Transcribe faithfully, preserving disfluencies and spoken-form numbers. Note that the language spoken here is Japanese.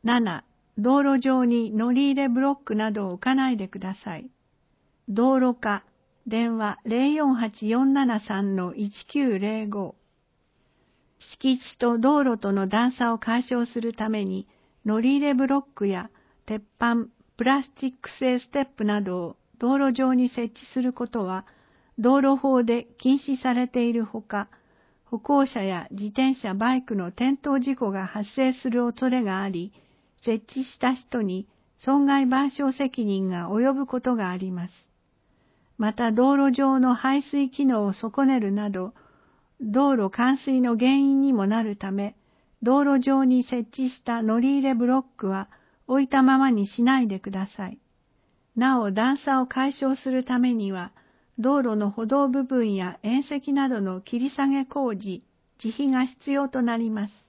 なな、道路上に乗り入れブロックなどを置かないでください。道路課、電話 ゼロよんはちよんななさんのいちきゅうゼロご。敷地と道路との段差を解消するために、乗り入れブロックや鉄板、プラスチック製ステップなどを道路上に設置することは、道路法で禁止されているほか、歩行者や自転車、バイクの転倒事故が発生する恐れがあり、設置した人に損害賠償責任が及ぶことがあります。また道路上の排水機能を損ねるなど、道路冠水の原因にもなるため、道路上に設置した乗り入れブロックは置いたままにしないでください。なお段差を解消するためには、道路の歩道部分や縁石などの切り下げ工事、自費が必要となります。